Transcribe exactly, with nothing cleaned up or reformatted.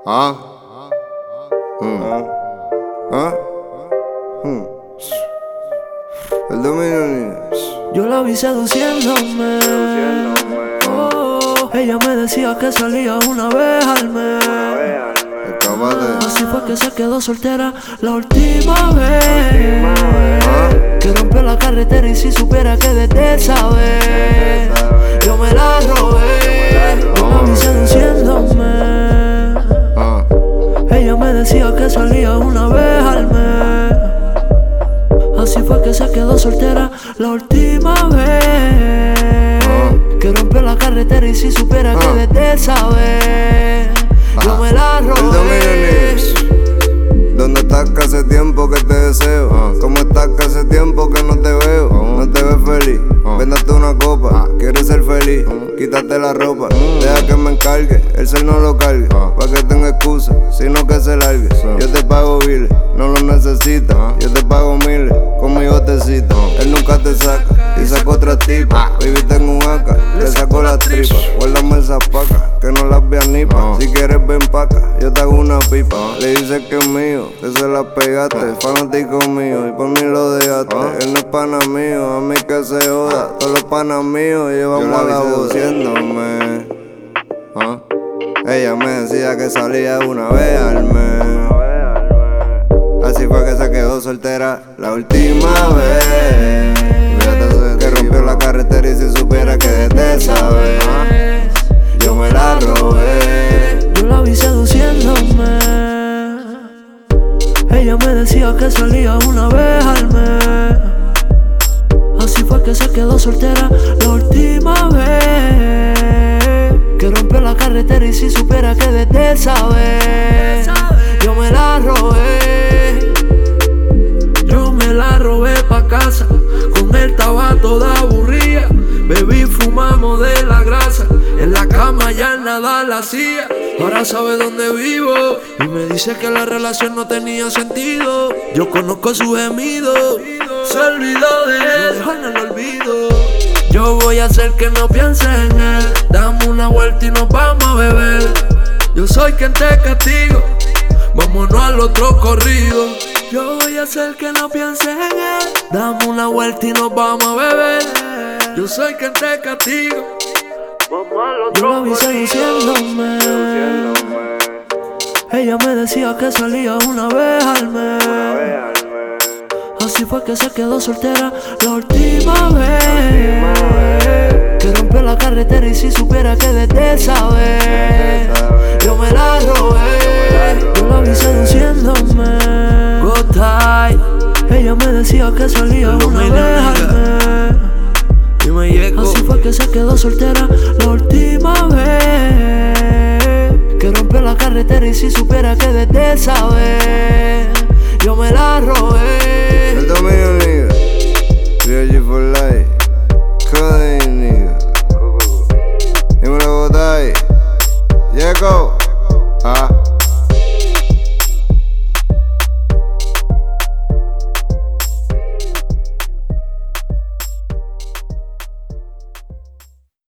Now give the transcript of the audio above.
Ah. Mm. Ah. Mm. El dominio niño. Yo la vi seduciéndome. Oh, ella me decía que salía una vez al mes. Escápate. Así fue que se quedó soltera la última vez. Ah. Que rompió la carretera y si supiera que desde esa vez yo me la robé. Yo la vi seduciéndome. Ah. Ella me decía que salía una vez al mes. Así fue que se quedó soltera la última vez. Ah. Que rompió la carretera y si supiera Ah. que desde esa vez yo me la El dominio robé. niño. ¿Dónde estás que hace tiempo que te deseo? Ah. ¿Cómo estás que hace tiempo que no te veo? Ah. No te ves feliz. Ah. Véndate una copa. Ah. ¿Quieres ser feliz? Ah. Quítate la ropa. Mm. Deja que me encargue. El ser no lo cargue. Ah. Pa' que tenga excusa, sino que se largue. Sí. Yo te pago biles, no lo necesitas. Ah. Yo te pago miles, conmigo te cita. Ah. Él nunca te saca y saca otra tipa. Ah. Baby, tengo un A K, le saco las tripas. Guárdame esas pacas, que no las veas ni pa. Ah. Si quieres ven pa' acá, yo te hago una pipa. Ah. Le dices que es mío, que se la pegaste. Ah. Fanático mío y por mí lo dejaste. Ah. Él no es pana mío, a mí que se joda. Todos los panas míos llevamos a la voz diciéndome. Ah. Ella me decía que salía una vez al mes. Así fue que se quedó soltera la última vez. Que rompió la carretera y si supiera que desde esa vez yo me la robé. Yo la vi seduciéndome. Ella me decía que salía una vez al mes. Así fue que se quedó soltera la última vez. Que rompió la carretera y si supiera que desde esa vez yo me la robé. Yo me la robé pa' casa, con él estaba toda aburrida. Bebí, fumamos de la grasa, en la cama ya nada la hacía. Ahora sabe dónde vivo y me dice que la relación no tenía sentido. Yo conozco su gemido, se olvidó de él, lo dejó en el olvido. Yo voy a hacer que no piense en él. Dame una vuelta y nos vamos a beber. Yo soy quien te castigo, vámonos al otro corrido. Yo voy a hacer que no piense en él. Dame una vuelta y nos vamos a beber. Yo soy quien te castigo, vamos al otro corrido. Yo la vi seduciéndome. Ella me decía que salía una vez al mes. Así fue que se quedó soltera la última vez. Que rompió la carretera y si supiera que desde esa vez yo me la robé. Yo la vi seduciéndome. Good time. Ella me decía que salía una vez al mes. Y me llegó. Así fue que se quedó soltera la última vez. Que rompió la carretera y si supiera que desde esa vez yo me la robé.